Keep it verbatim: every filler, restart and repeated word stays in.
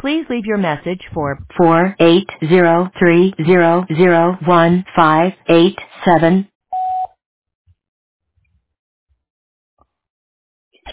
Please leave your message for four eight zero three zero zero one five eight seven.